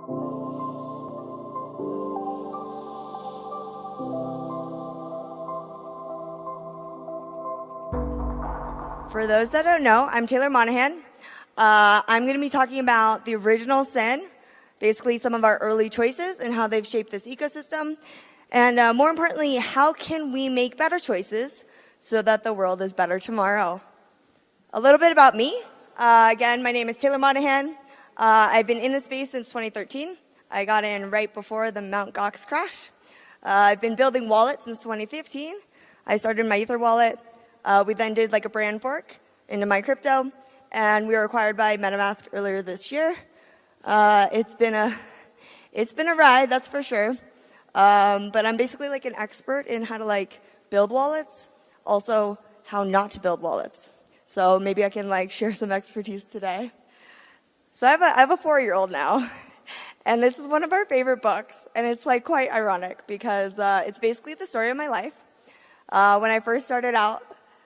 For those that don't know, I'm Taylor Monahan. I'm going to be talking about the original sin, basically some of our early choices and how they've shaped this ecosystem, and more importantly, how can we make better choices so that the world is better tomorrow. A little bit about me. Again, my name is Taylor Monahan. I've been in the space since 2013. I got in right before the Mt. Gox crash. I've been building wallets since 2015. I started my Ether wallet. We then did like a brand fork into MyCrypto, and we were acquired by MetaMask earlier this year. It's been a ride, that's for sure. But I'm basically like an expert in how to like build wallets, also how not to build wallets. So maybe I can like share some expertise today. So I have a 4-year-old now, and this is one of our favorite books, and it's like quite ironic because it's basically the story of my life. When I first started out,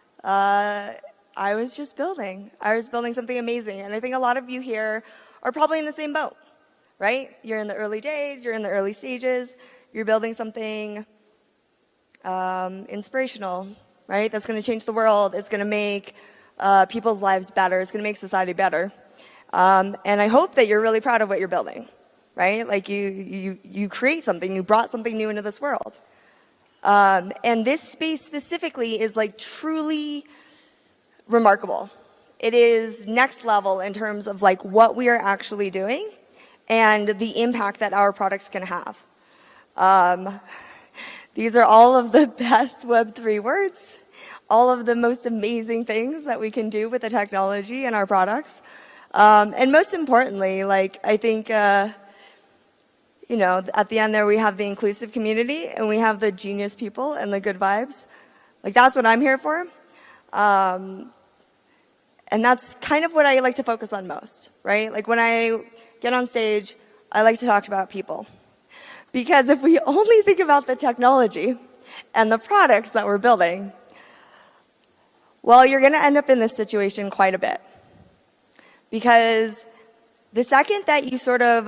I was just building. I was building something amazing, and I think a lot of you here are probably in the same boat, right? You're in the early days, you're in the early stages, you're building something inspirational, right? That's going to change the world. It's going to make people's lives better. It's going to make society better. And I hope that you're really proud of what you're building, right? Like you create something, you brought something new into this world. And this space specifically is like truly remarkable. It is next level in terms of like what we are actually doing and the impact that our products can have. These are all of the best Web3 words, all of the most amazing things that we can do with the technology and our products. And most importantly, like I think, you know, at the end there we have the inclusive community and we have the genius people and the good vibes. Like that's what I'm here for. And that's kind of what I like to focus on most, right? Like when I get on stage, I like to talk about people. Because if we only think about the technology and the products that we're building, well, you're going to end up in this situation quite a bit. Because the second that you sort of,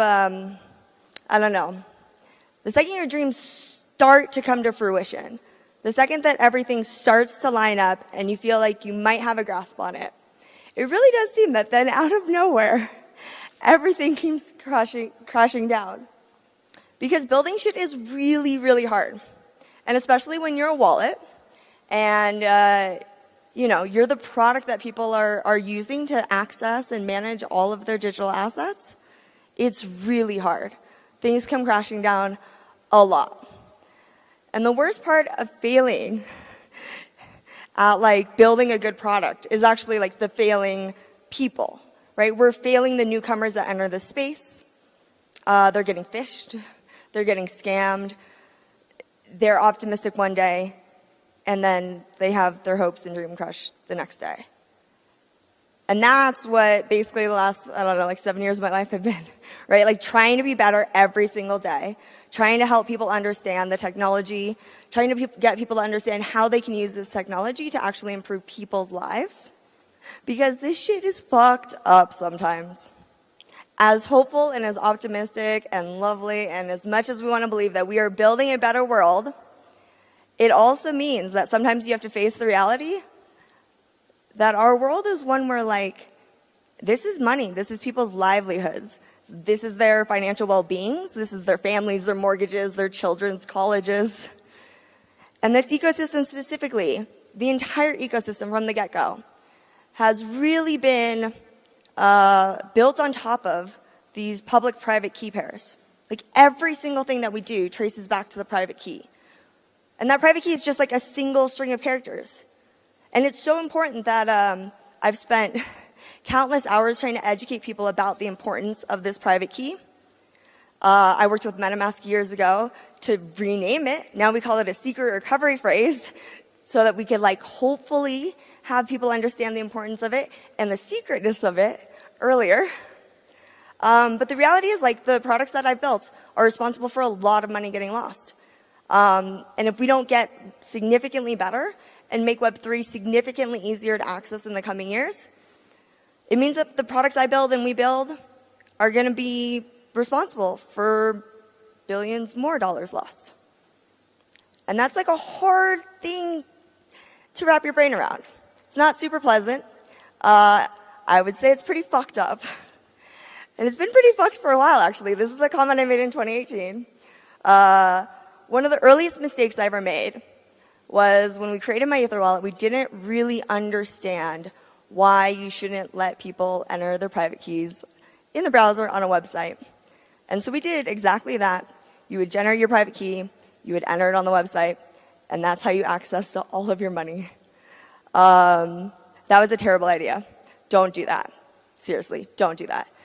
I don't know, the second your dreams start to come to fruition, the second that everything starts to line up and you feel like you might have a grasp on it, it really does seem that then out of nowhere, everything keeps crashing down. Because building shit is really, really hard. And especially when you're a wallet and, you know, you're the product that people are using to access and manage all of their digital assets, it's really hard. Things come crashing down a lot. And the worst part of failing at like building a good product is actually like the failing people, right? We're failing the newcomers that enter the space. They're getting phished. They're getting scammed. They're optimistic one day, and then they have their hopes and dream crushed the next day. And that's what basically the last, I don't know, like 7 years of my life have been, right? Like trying to be better every single day, trying to help people understand the technology, trying to get people to understand how they can use this technology to actually improve people's lives. Because this shit is fucked up sometimes. As hopeful and as optimistic and lovely and as much as we want to believe that we are building a better world, it also means that sometimes you have to face the reality that our world is one where, like, this is money. This is people's livelihoods. This is their financial well-beings. This is their families, their mortgages, their children's colleges. And this ecosystem specifically, the entire ecosystem from the get-go, has really been built on top of these public-private key pairs. Like, every single thing that we do traces back to the private key. And that private key is just like a single string of characters. And it's so important that I've spent countless hours trying to educate people about the importance of this private key. I worked with MetaMask years ago to rename it. Now we call it a secret recovery phrase so that we could like hopefully have people understand the importance of it and the secretness of it earlier. But the reality is like the products that I've built are responsible for a lot of money getting lost. And if we don't get significantly better and make Web3 significantly easier to access in the coming years, it means that the products I build and we build are going to be responsible for billions more dollars lost. And that's like a hard thing to wrap your brain around. It's not super pleasant. I would say it's pretty fucked up. And it's been pretty fucked for a while, actually. This is a comment I made in 2018. One of the earliest mistakes I ever made was when we created My Ether wallet, we didn't really understand why you shouldn't let people enter their private keys in the browser on a website. And so we did exactly that. You would generate your private key, you would enter it on the website, and that's how you access all of your money. That was a terrible idea. Don't do that. Seriously, don't do that.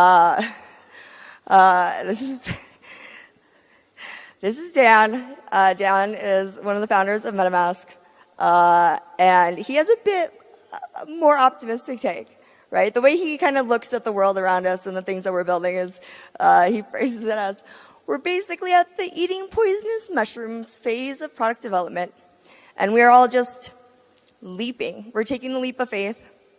This is Dan. Dan is one of the founders of MetaMask, and he has a bit more optimistic take, right? The way he kind of looks at the world around us and the things that we're building is, he phrases it as, we're basically at the eating poisonous mushrooms phase of product development, and we're all just leaping. We're taking the leap of faith.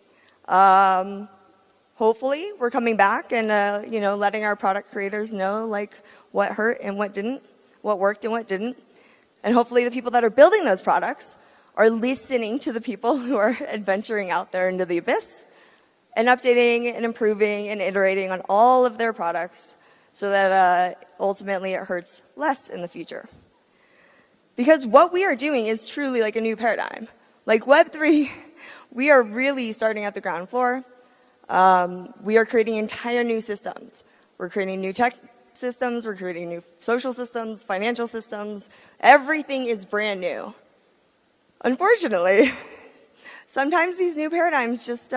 Hopefully, we're coming back and letting our product creators know like what hurt and what didn't, what worked and what didn't, and hopefully the people that are building those products are listening to the people who are adventuring out there into the abyss and updating and improving and iterating on all of their products so that ultimately it hurts less in the future. Because what we are doing is truly like a new paradigm. Like Web3, we are really starting at the ground floor. We are creating entire new systems. We're creating new tech systems, we're creating new social systems, financial systems. Everything is brand new. Unfortunately, sometimes these new paradigms just,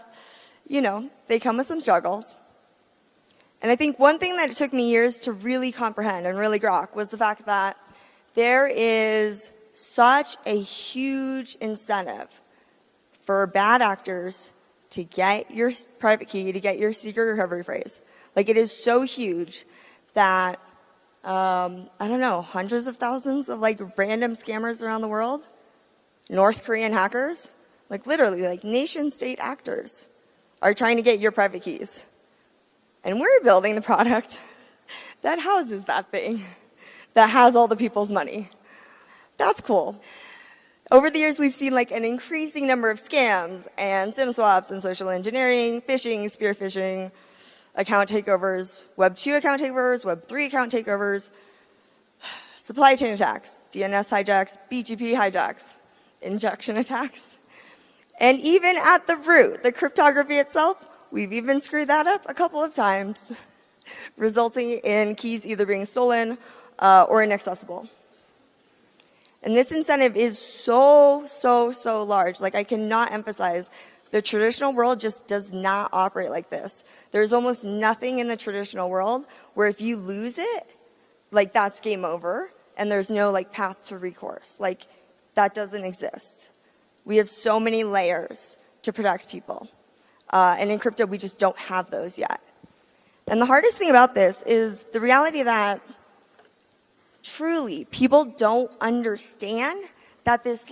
they come with some struggles. And I think one thing that it took me years to really comprehend and really grok was the fact that there is such a huge incentive for bad actors to get your private key, to get your secret recovery phrase. Like, it is so huge that, hundreds of thousands of like random scammers around the world, North Korean hackers, like literally like nation state actors are trying to get your private keys. And we're building the product that houses that thing, that has all the people's money. That's cool. Over the years, we've seen like an increasing number of scams and SIM swaps and social engineering, phishing, spear phishing, account takeovers, Web 2 account takeovers, Web 3 account takeovers, supply chain attacks, DNS hijacks, BGP hijacks, injection attacks. And even at the root, the cryptography itself, we've even screwed that up a couple of times, resulting in keys either being stolen or inaccessible. And this incentive is so large. Like, I cannot emphasize, the traditional world just does not operate like this. There's almost nothing in the traditional world where if you lose it, like, that's game over, and there's no like path to recourse. Like, that doesn't exist. We have so many layers to protect people. And in crypto, we just don't have those yet. And the hardest thing about this is the reality that truly people don't understand that this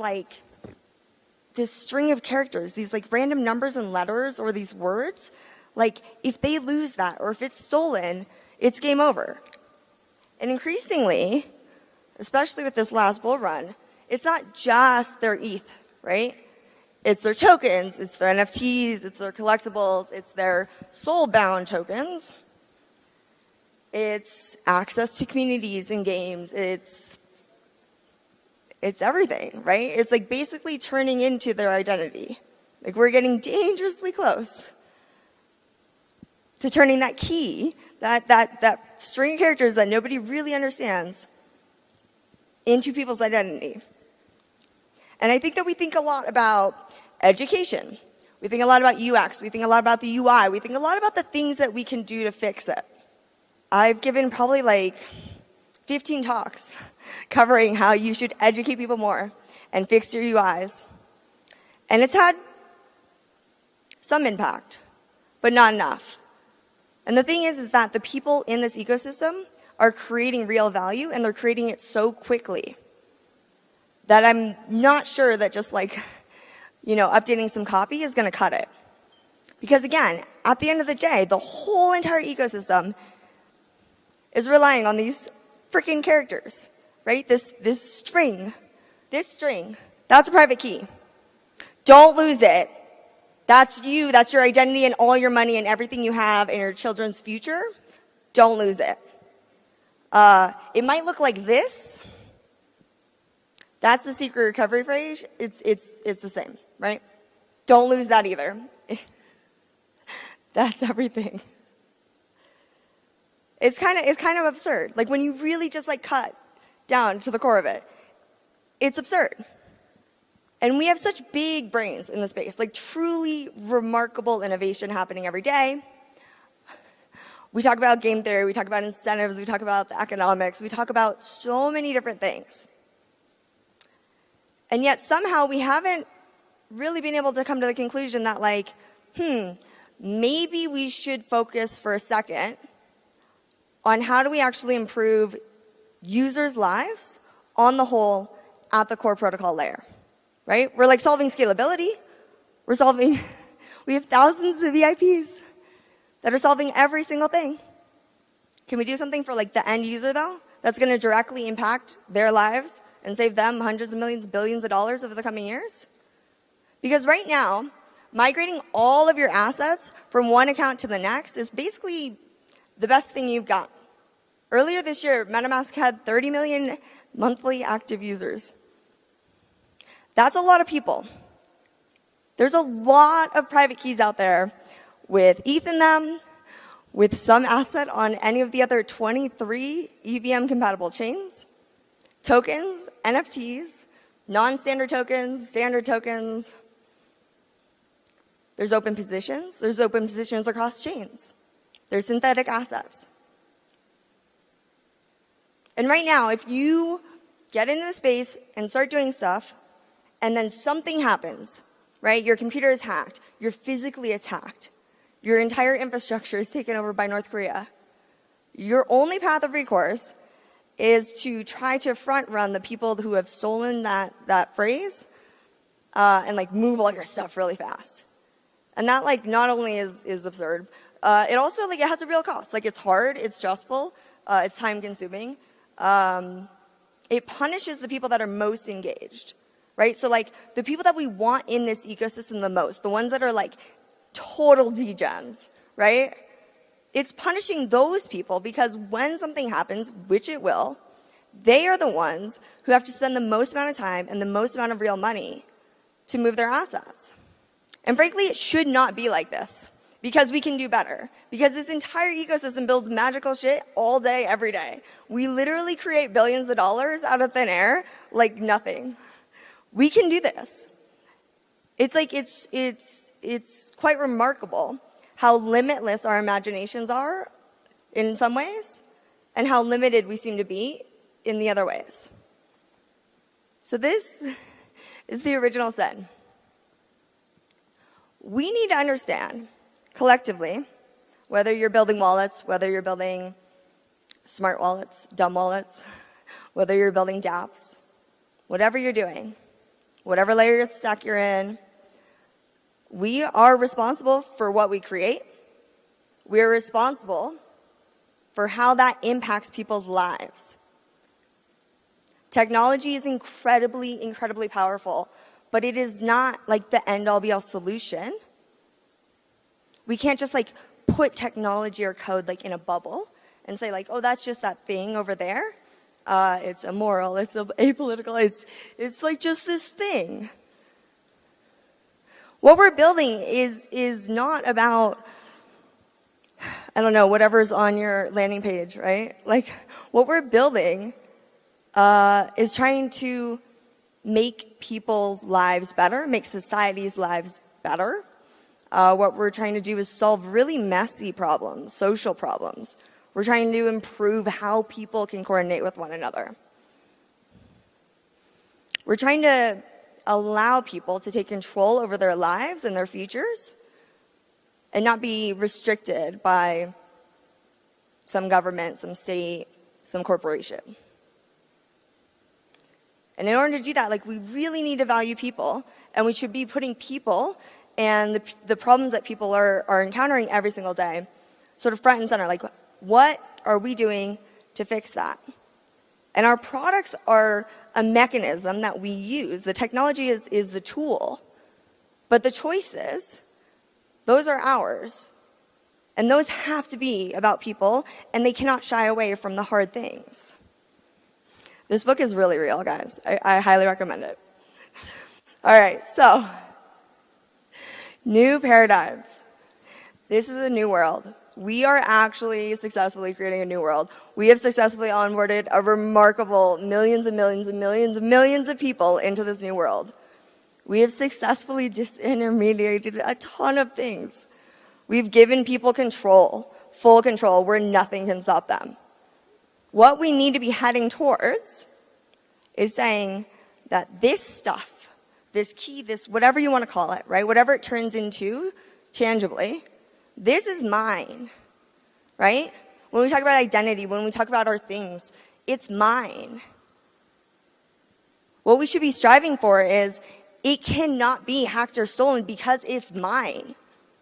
string of characters, these like random numbers and letters or these words, like if they lose that or if it's stolen, it's game over. And increasingly, especially with this last bull run, it's not just their ETH, right? It's their tokens, it's their NFTs, it's their collectibles, it's their soul-bound tokens. It's access to communities and games. It's everything, right? It's like basically turning into their identity. Like, we're getting dangerously close to turning that key, that string of characters that nobody really understands, into people's identity. And I think that we think a lot about education. We think a lot about UX. We think a lot about the UI. We think a lot about the things that we can do to fix it. I've given probably like 15 talks covering how you should educate people more and fix your UIs. And it's had some impact, but not enough. And the thing is that the people in this ecosystem are creating real value, and they're creating it so quickly that I'm not sure that just like, updating some copy is going to cut it. Because again, at the end of the day, the whole entire ecosystem is relying on these freaking characters, right? This string, that's a private key. Don't lose it. That's you, that's your identity and all your money and everything you have in your children's future. Don't lose it. It might look like this. That's the secret recovery phrase. It's the same, right? Don't lose that either. That's everything. It's kind of absurd. Like when you really just like cut down to the core of it, it's absurd. And we have such big brains in the space, like truly remarkable innovation happening every day. We talk about game theory, we talk about incentives, we talk about the economics, we talk about so many different things. And yet somehow we haven't really been able to come to the conclusion that like, maybe we should focus for a second on how do we actually improve users' lives on the whole at the core protocol layer, right? We're like solving scalability. We have thousands of VIPs that are solving every single thing. Can we do something for like the end user though? That's going to directly impact their lives and save them hundreds of millions, billions of dollars over the coming years? Because right now, migrating all of your assets from one account to the next is basically the best thing you've got. Earlier this year, MetaMask had 30 million monthly active users. That's a lot of people. There's a lot of private keys out there with ETH in them, with some asset on any of the other 23 EVM-compatible chains, tokens, NFTs, non-standard tokens, standard tokens. There's open positions. There's open positions across chains. There's synthetic assets. And right now, if you get into the space and start doing stuff, and then something happens, right? Your computer is hacked. You're physically attacked. Your entire infrastructure is taken over by North Korea. Your only path of recourse is to try to front run the people who have stolen that phrase and like move all your stuff really fast. And that like not only is absurd, it also like it has a real cost. Like it's hard, it's stressful, it's time consuming. It punishes the people that are most engaged, right? So like the people that we want in this ecosystem the most, the ones that are like total degens, right? It's punishing those people because when something happens, which it will, they are the ones who have to spend the most amount of time and the most amount of real money to move their assets. And frankly, it should not be like this because we can do better. Because this entire ecosystem builds magical shit all day, every day. We literally create billions of dollars out of thin air like nothing. We can do this. It's like, it's quite remarkable how limitless our imaginations are in some ways and how limited we seem to be in the other ways. So this is the original sin. We need to understand collectively, whether you're building wallets, whether you're building smart wallets, dumb wallets, whether you're building dApps, whatever you're doing, whatever layer of stack you're in, we are responsible for what we create. We are responsible for how that impacts people's lives. Technology is incredibly, incredibly powerful, but it is not like the end-all be-all solution. We can't just like put technology or code like in a bubble and say like, oh, that's just that thing over there. It's immoral, it's apolitical, it's like just this thing. What we're building is not about, I don't know, whatever's on your landing page, right? Like, what we're building is trying to make people's lives better, make society's lives better. What we're trying to do is solve really messy problems, social problems. We're trying to improve how people can coordinate with one another. We're trying to allow people to take control over their lives and their futures and not be restricted by some government, some state, some corporation. And in order to do that, like, we really need to value people, and we should be putting people and the problems that people are encountering every single day sort of front and center. Like, what are we doing to fix that? And our products are a mechanism that we use. The technology is the tool. But the choices, those are ours. And those have to be about people, and they cannot shy away from the hard things. This book is really real, guys. I highly recommend it. All right, so new paradigms. This is a new world. We are actually successfully creating a new world. We have successfully onboarded a remarkable millions and millions and millions and millions of people into this new world. We have successfully disintermediated a ton of things. We've given people control, full control, where nothing can stop them. What we need to be heading towards is saying that this stuff, this key, this whatever you want to call it, right? Whatever it turns into tangibly, this is mine, right? When we talk about identity, when we talk about our things, it's mine. What we should be striving for is it cannot be hacked or stolen because it's mine.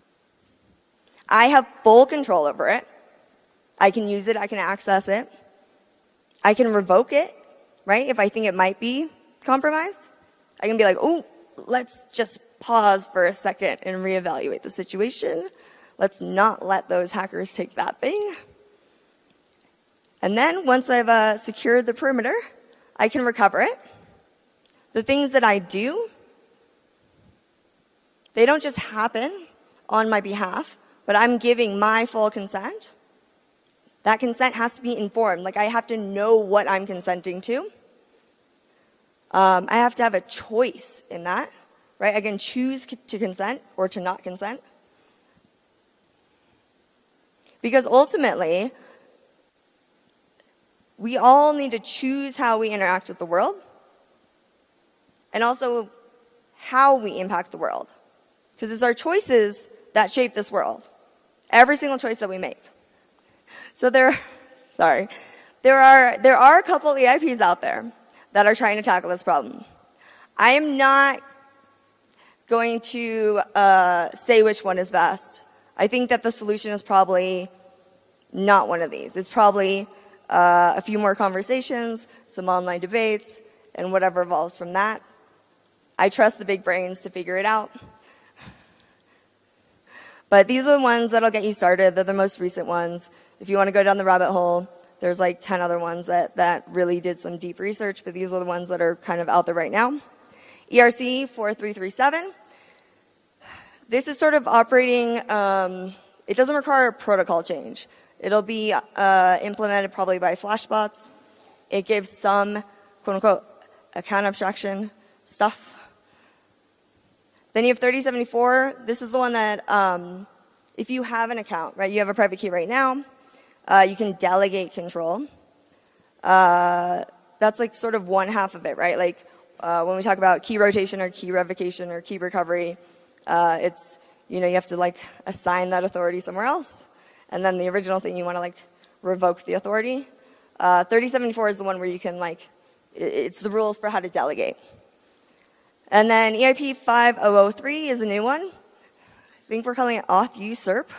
I have full control over it. I can use it. I can access it. I can revoke it, right? If I think it might be compromised, I can be like, oh, let's just pause for a second and reevaluate the situation. Let's not let those hackers take that thing. And then once I've secured the perimeter, I can recover it. The things that I do, they don't just happen on my behalf, but I'm giving my full consent. That consent has to be informed. Like, I have to know what I'm consenting to. I have to have a choice in that, right? I can choose to consent or to not consent. Because ultimately, we all need to choose how we interact with the world and also how we impact the world. Because it's our choices that shape this world. Every single choice that we make. So there are a couple EIPs out there that are trying to tackle this problem. I am not going to say which one is best. I think that the solution is probably not one of these. It's probably a few more conversations, some online debates, and whatever evolves from that. I trust the big brains to figure it out. But these are the ones that'll get you started. They're the most recent ones. If you want to go down the rabbit hole, there's like 10 other ones that really did some deep research, but these are the ones that are kind of out there right now. ERC 4337. This is sort of operating, it doesn't require a protocol change. It'll be implemented probably by Flashbots. It gives some, quote unquote, account abstraction stuff. Then you have 3074. This is the one that if you have an account, right, you have a private key right now, you can delegate control. That's like sort of one half of it, right? Like when we talk about key rotation or key revocation or key recovery, it's, you know, you have to like assign that authority somewhere else. And then the original thing, you want to like revoke the authority. 3074 is the one where you can like, it's the rules for how to delegate. And then EIP 5003 is a new one. I think we're calling it auth usurp.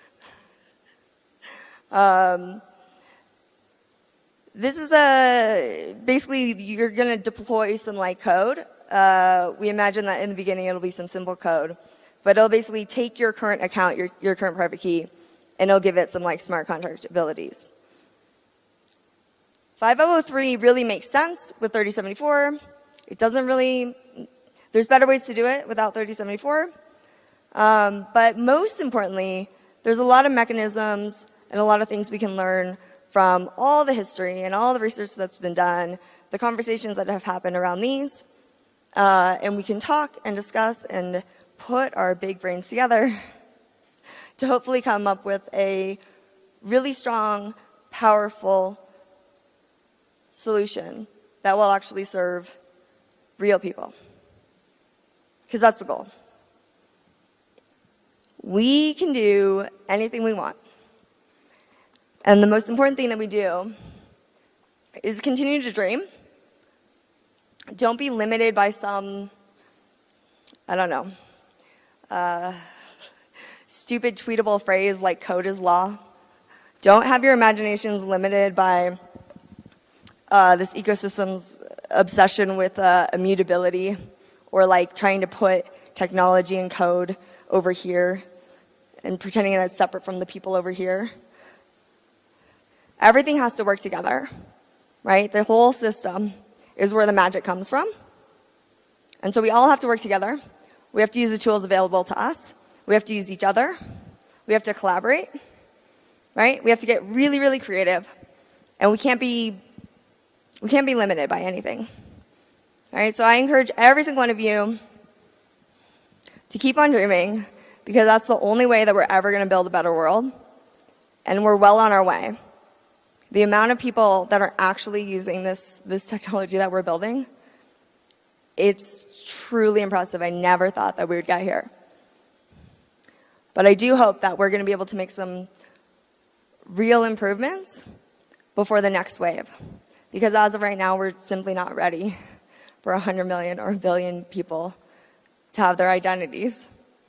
This is basically you're going to deploy some like code. We imagine that in the beginning it'll be some simple code, but it'll basically take your current account, your current private key, and it'll give it some like smart contract abilities. 5003 really makes sense with 3074. It doesn't really, there's better ways to do it without 3074. But most importantly, there's a lot of mechanisms and a lot of things we can learn from all the history and all the research that's been done, the conversations that have happened around these, and we can talk and discuss and put our big brains together to hopefully come up with a really strong, powerful solution that will actually serve real people. Because that's the goal. We can do anything we want. And the most important thing that we do is continue to dream. Don't be limited by some, I don't know, stupid tweetable phrase like code is law. Don't have your imaginations limited by this ecosystem's obsession with immutability, or like trying to put technology and code over here and pretending that it's separate from the people over here. Everything has to work together, right? The whole system is where the magic comes from. And so we all have to work together. We have to use the tools available to us. We have to use each other. We have to collaborate, right? We have to get really, really creative. And we can't be limited by anything. All right, so I encourage every single one of you to keep on dreaming, because that's the only way that we're ever going to build a better world. And we're well on our way. The amount of people that are actually using this technology that we're building, it's truly impressive. I never thought that we would get here. But I do hope that we're going to be able to make some real improvements before the next wave. Because as of right now, we're simply not ready for 100 million or a billion people to have their identities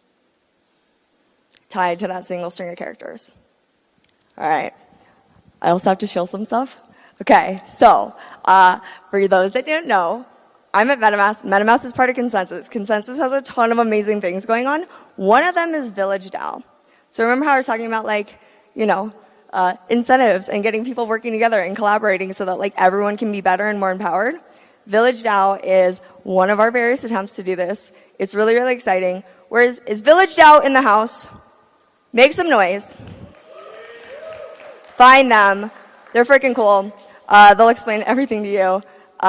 tied to that single string of characters. All right. I also have to shill some stuff. Okay, so for those that don't know, I'm at MetaMask. MetaMask is part of Consensus. Consensus has a ton of amazing things going on. One of them is Village DAO. So remember how I was talking about, like, incentives and getting people working together and collaborating so that, like, everyone can be better and more empowered? Village DAO is one of our various attempts to do this. It's really, really exciting. Is Village DAO in the house? Make some noise. Find them. They're freaking cool. They'll explain everything to you.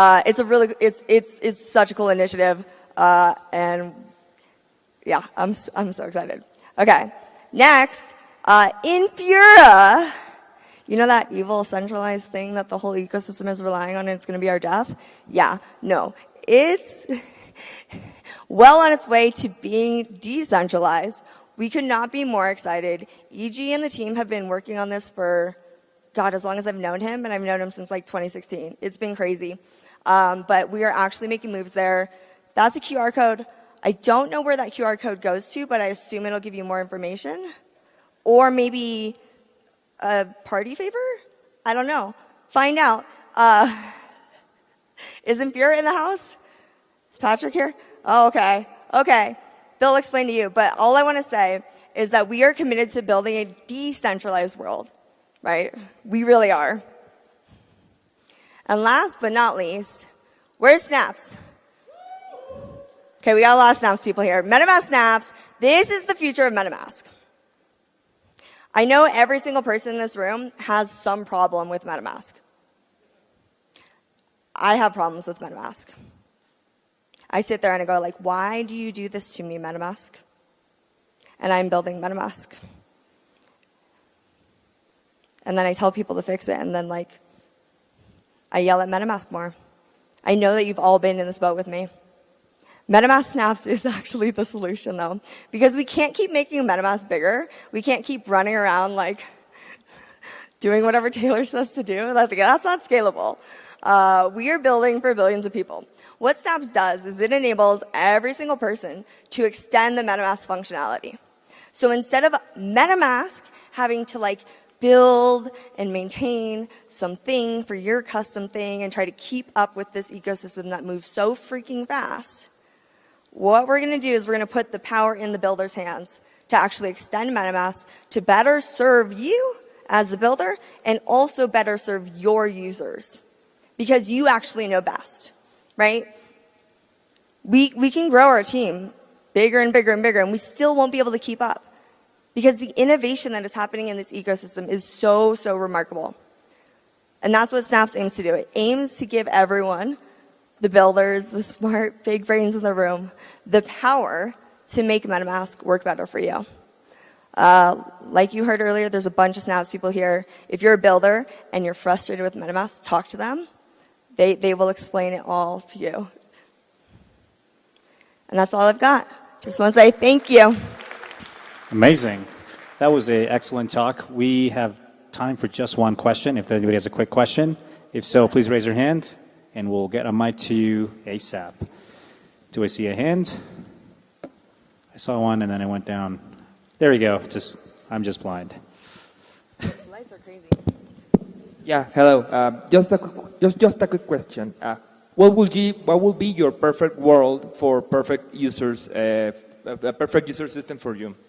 It's such a cool initiative. And yeah, I'm so excited. Okay. Next, Infura. You know that evil centralized thing that the whole ecosystem is relying on and it's going to be our death? Yeah. No. It's well on its way to being decentralized. We could not be more excited. EG and the team have been working on this for, God, as long as I've known him, and I've known him since like 2016. It's been crazy. But we are actually making moves there. That's a QR code. I don't know where that QR code goes to, but I assume it'll give you more information. Or maybe a party favor? I don't know. Find out. Is Infura in the house? Is Patrick here? Oh, okay. Okay. They'll explain to you. But all I want to say is that we are committed to building a decentralized world, right? We really are. And last but not least, where's Snaps? Okay, we got a lot of Snaps people here. MetaMask Snaps. This is the future of MetaMask. I know every single person in this room has some problem with MetaMask. I have problems with MetaMask. I sit there and I go, like, why do you do this to me, MetaMask? And I'm building MetaMask. And then I tell people to fix it, and then, like, I yell at MetaMask more. I know that you've all been in this boat with me. MetaMask Snaps is actually the solution, though, because we can't keep making MetaMask bigger. We can't keep running around, like, doing whatever Taylor says to do. That's not scalable. We are building for billions of people. What Snaps does is it enables every single person to extend the MetaMask functionality. So instead of MetaMask having to, like, build and maintain something for your custom thing and try to keep up with this ecosystem that moves so freaking fast, what we're going to do is we're going to put the power in the builder's hands to actually extend MetaMask to better serve you as the builder and also better serve your users, because you actually know best, right? We can grow our team bigger and bigger and bigger, and we still won't be able to keep up, because the innovation that is happening in this ecosystem is so, so remarkable. And that's what Snaps aims to do. It aims to give everyone, the builders, the smart, big brains in the room, the power to make MetaMask work better for you. Like you heard earlier, there's a bunch of Snaps people here. If you're a builder and you're frustrated with MetaMask, talk to them. They will explain it all to you. And that's all I've got. Just want to say thank you. Amazing. That was an excellent talk. We have time for just one question, if anybody has a quick question. If so, please raise your hand, and we'll get a mic to you ASAP. Do I see a hand? I saw one, and then I went down. There we go. I'm just blind. lights are crazy. Yeah, hello. Just a quick question. What will be your perfect world for perfect users? A perfect user system for you?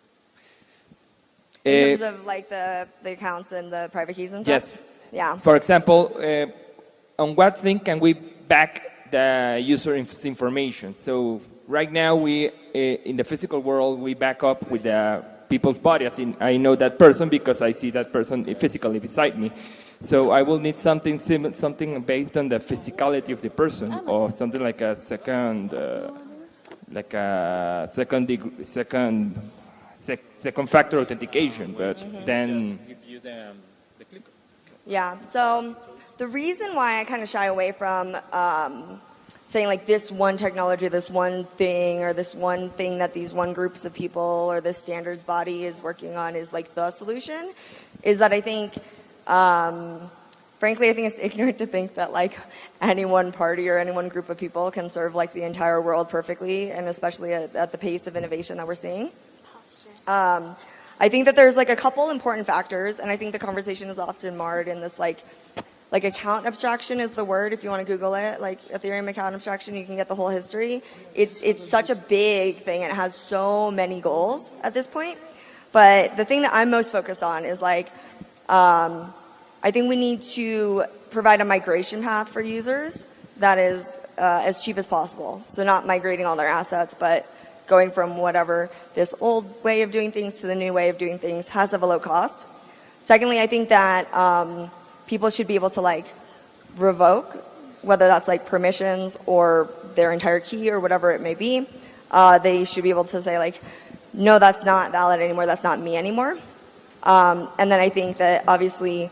In terms of like the accounts and the private keys and stuff? Yes. Yeah. For example, on what thing can we back the user information? So right now we in the physical world we back up with the people's body. As in, I know that person because I see that person physically beside me. So I will need something based on the physicality of the person, or something like a second factor authentication. But then Yeah. So the reason why I kind of shy away from saying like this one technology, this one thing, or this one thing that these one groups of people or this standards body is working on is like the solution, is that I think, frankly, I think it's ignorant to think that like any one party or any one group of people can serve like the entire world perfectly, and especially at the pace of innovation that we're seeing. I think that there's like a couple important factors, and I think the conversation is often marred in this like account abstraction is the word if you want to Google it, like Ethereum account abstraction, you can get the whole history. It's such a big thing, and it has so many goals at this point. But the thing that I'm most focused on is like, I think we need to provide a migration path for users that is as cheap as possible. So not migrating all their assets, but going from whatever this old way of doing things to the new way of doing things has to have a low cost. Secondly, I think that people should be able to like revoke, whether that's like permissions or their entire key or whatever it may be. They should be able to say like, no, that's not valid anymore. That's not me anymore. And then I think that obviously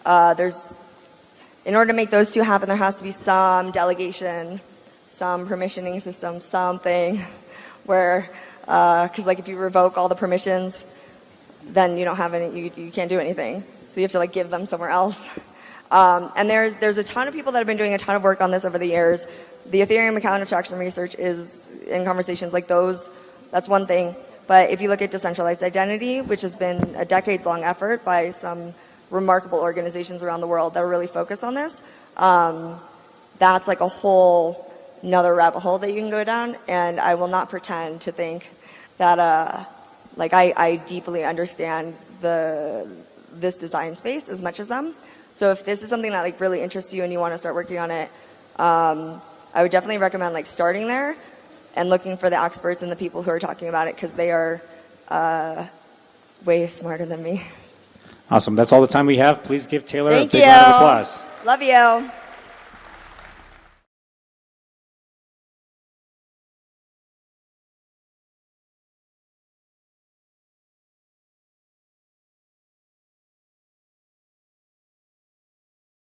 in order to make those two happen, there has to be some delegation, some permissioning system, something where, because like if you revoke all the permissions, then you don't have any, you can't do anything. So you have to like give them somewhere else. And there's a ton of people that have been doing a ton of work on this over the years. The Ethereum account abstraction research is in conversations like those. That's one thing. But if you look at decentralized identity, which has been a decades-long effort by some remarkable organizations around the world that are really focused on this, that's like a whole another rabbit hole that you can go down. And I will not pretend to think that like I deeply understand this design space as much as them. So if this is something that like really interests you and you want to start working on it, I would definitely recommend like starting there and looking for the experts and the people who are talking about it, because they are way smarter than me. Awesome. That's all the time we have. Please give Taylor Thank a big you. round of applause. Love you.